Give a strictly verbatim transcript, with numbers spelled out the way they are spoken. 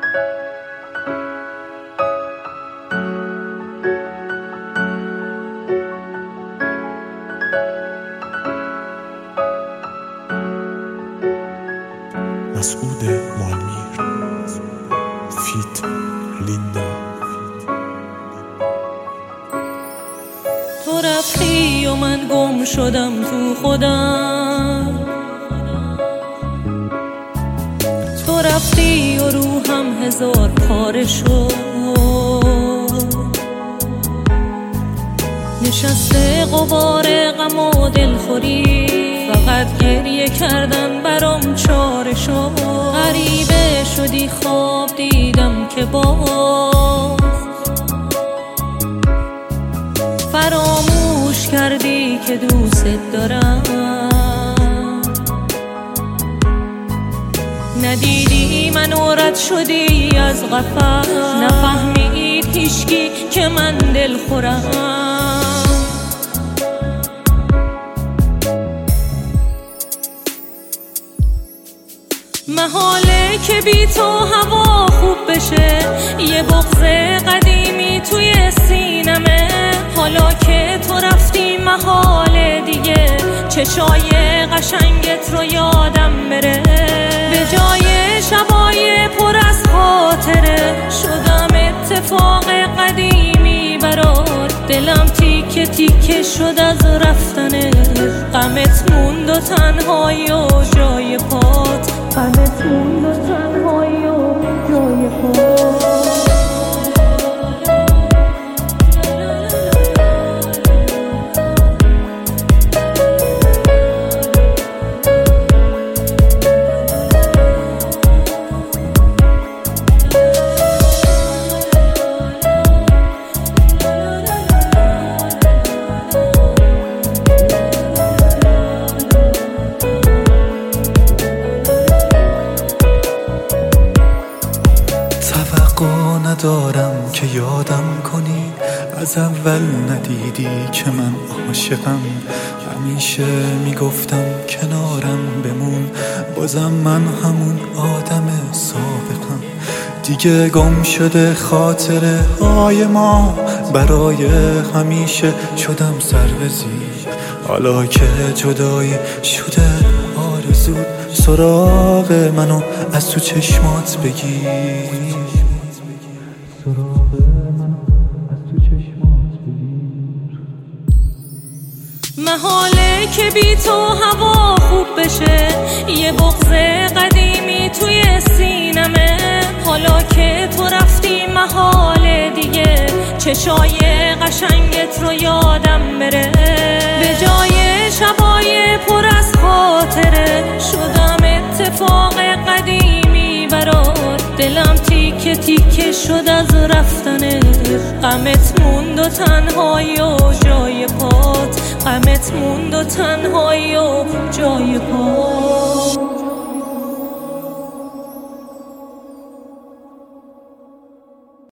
مسعود مالمیر فیت لیندا. تو رفتی و من گم شدم تو خودم، تو رفتی و روحم هزار پاره شد، نشسته غبار غم و دلخوری، فقط گریه کردن برام چاره شد. غریبه شدی خواب دیدم که باز فراموش کردی که دوست دارم، ندیدی منو رد شدی از قفس، نفهمید هیچکی که من دل خورم. محاله که بی تو هوا خوب بشه، یه بغض قدیمی توی سینمه. حالا که تو رفتی محاله دیگه چشای قشنگت رو یادم بره. به جای شبای پر از خاطره شدم اتفاق قدیمی برات. دلم تیکه تیکه شد از رفتنه، غمت موند و تنهایی و جای پات، غمت موند و تنهایی و جای پات. ندارم که یادم کنی، از اول ندیدی که من عاشقم. همیشه میگفتم کنارم بمون، بازم من همون آدم سابقم. دیگه گم شده خاطره های ما، برای همیشه شدم سر به زیر. حالا که جدایی شده آرزود، سراغ منو از تو چشمات بگیر. محاله که بی تو هوا خوب بشه، یه بغض قدیمی توی سینمه. حالا که تو رفتی محاله دیگه چشای قشنگت رو یادم بره. به جای شبای پر از خاطره شدم اتفاق قدیمی برات. دلم تیکه تیکه شد از رفتنه، غمت موند و تنهایی و جای پات، غمت موند و تنهایی و جای پات.